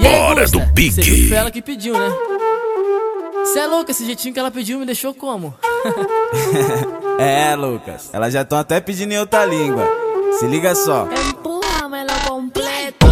Hora do pique. Você viu que foi ela que pediu, né? Cê é louco, esse jeitinho que ela pediu me deixou como? É, Lucas, elas já estão até pedindo em outra língua. Se liga só. Empújamelo completo.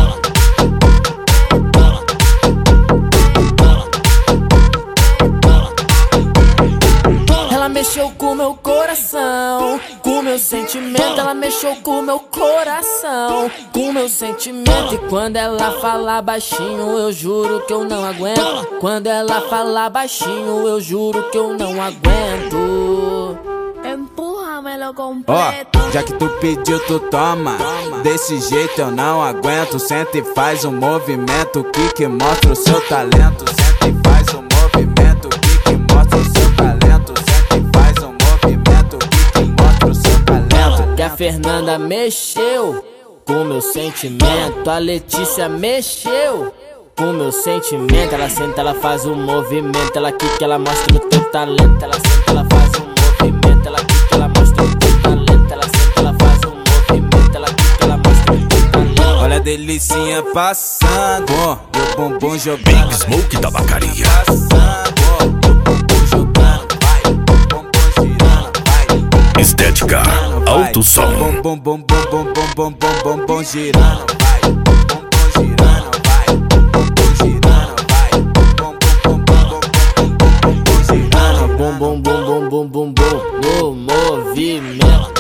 Ela mexeu com meu coração, com meu sentimento. Ela mexeu com meu coração, com meu sentimento. E quando ela fala baixinho, eu juro que eu não aguento. Quando ela fala baixinho, eu juro que eu não aguento. Empújamelo Ó, completo. já que tu pediu, tu toma. Desse jeito eu não aguento. Senta e faz um movimento que mostra o seu talento. Senta e faz um movimento que mostra o seu talento. Senta e faz um movimento que mostra o seu talento. Que a Fernanda mexeu com meu sentimento, a Letícia mexeu com meu sentimento. Ela senta, ela faz um movimento, ela quica, ela mostra o teu talento. Ela senta, ela faz um movimento, ela quica, ela mostra o teu talento. Ela senta, ela faz um movimento, ela quica, ela mostra o teu talento. Olha a delicinha passando, e o bumbum jogando. Big Smoke Tabacaria. Passando, e o bumbum jogando, vai. O bumbum girando, vai. Estética Alto Som. Bom, bom, bom, bom, bom, bom, bom, bom, bom, bom, girando, vai. Bom, bom, girando, vai. Bom, bom, girando, vai. Bom, bom, bom, bom, bom, bom, bom, girando. Bom, bom, bom, bom, bom, bom, bom, no movimento.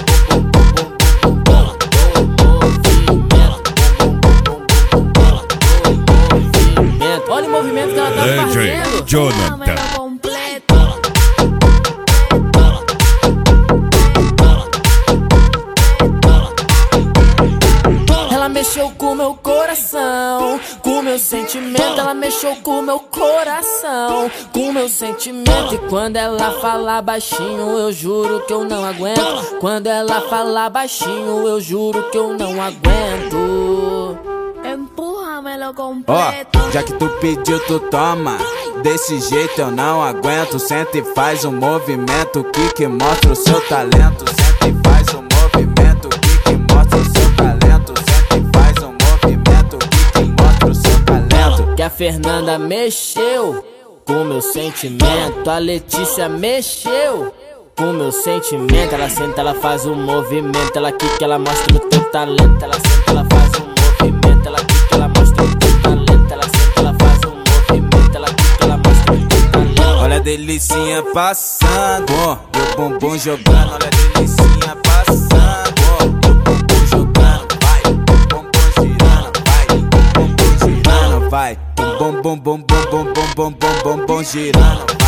Olha o movimento que ela tá fazendo. Jonathan. Empújamelo completo. Ela mexeu com meu coração, com meu sentimento. Ela mexeu com meu coração, com meu sentimento. E quando ela fala baixinho, eu juro que eu não aguento. Quando ela fala baixinho, eu juro que eu não aguento. Empújamelo Ó, completo. já que tu pediu, tu toma. Desse jeito eu não aguento. Senta e faz um movimento que mostra o seu talento. Senta e faz um movimento que mostra o seu talento. Senta e faz um movimento que mostra o seu talento. Que a Fernanda mexeu com meu sentimento, a Letícia mexeu com meu sentimento. Ela senta, ela faz um movimento, ela quica, ela mostra o teu talento. Ela senta, ela faz um movimento, ela quica, ela mostra o teu talento. Ela senta, ela faz um movimento, ela quica, ela mostra o teu talento. Olha a delicinha passando, e o bumbum jogando. Olha a delicinha passando, e o bumbum jogando, vai. O bumbum girando, vai. O bumbum girando, vai. Bum bum bum bum bum bum bum bum bum bum girando.